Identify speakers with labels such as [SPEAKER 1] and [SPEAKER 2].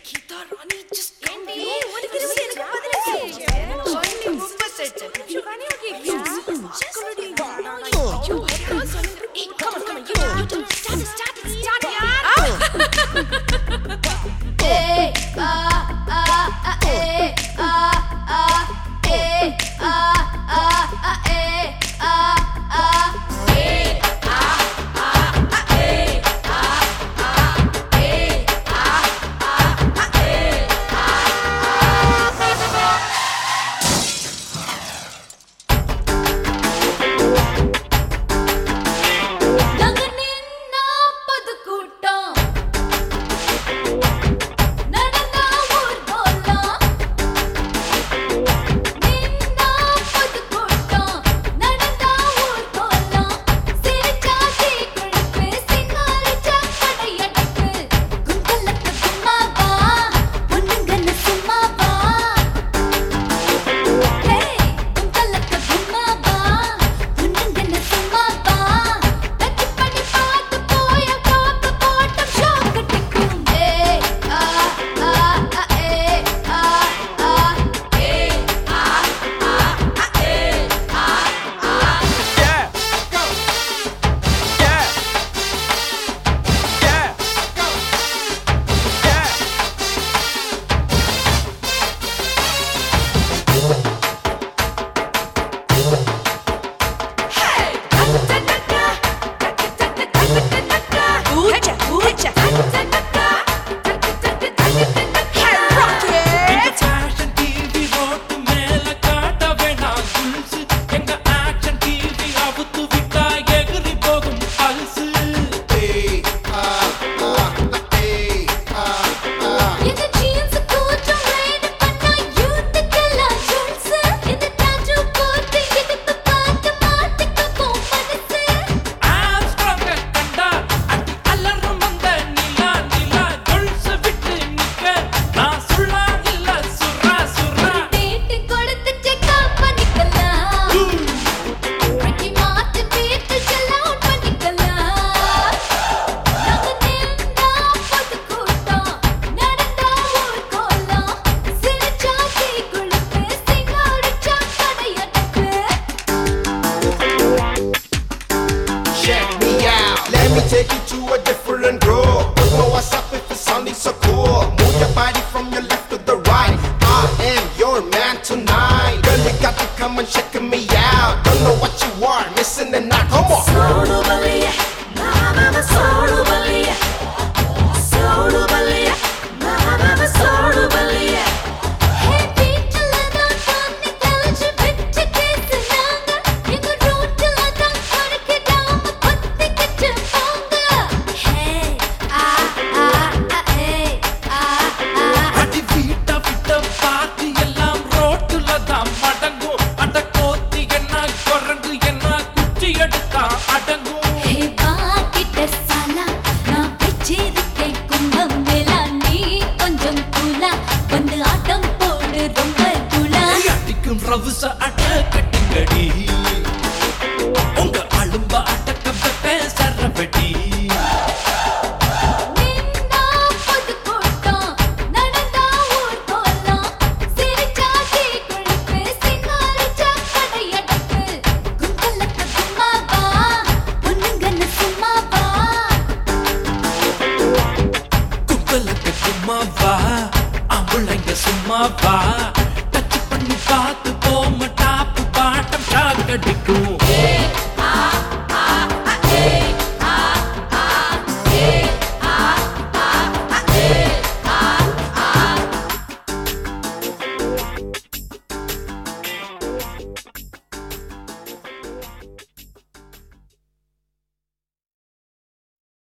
[SPEAKER 1] Geeta Rani, just come
[SPEAKER 2] Andy,
[SPEAKER 1] here.
[SPEAKER 2] what is this?
[SPEAKER 3] Take you to a different groove. Don't know what's up if it's sounding so cool. Move your body from your left to the right. I am your man tonight. Girl, you got to come and check me out. Don't know what you are, missing the night. Come on.
[SPEAKER 2] Solo Balia, Mama Solo Balia, Solo Balia, Mama Solo Balia. Hey, people, I don't want to tell you, but to kiss it longer. You could roll till I don't want to get down, but they get you longer. Hey,
[SPEAKER 4] அடி வீட்ட விட்ட பாதி எல்லாம் ரோட்டுல தான் மடங்கும் அட கோத்தி என்ன குரங்கு என்ன குச்சி எடுத்தா அடங்கும்
[SPEAKER 2] hey, பாக்கிட்ட சாலா, நான் வச்சிருக்கேன் கும்பம் மேலா, நீ கொஞ்சம் கூலா, வந்து ஆட்டம் போடு ரொம்ப கூலா.
[SPEAKER 4] அடிக்கும் ரவுச அட கட்டுங்கடி உங்க அலும்ப அடக்க பேசற வெடி
[SPEAKER 2] நின்னா பொது கூட்டம், நடந்தா ஊர் கோலம், சிரிச்சா தீ குளிப்பு, சிங்காரிச்சா கடையடைப்பு. கும்பலுக்கு கும்மாவா, பொண்ணுங்கன்னு சும்மாவா.
[SPEAKER 4] கும்பலுக்கு சும்மா வா ஆம்பளைங்க சும்மா வா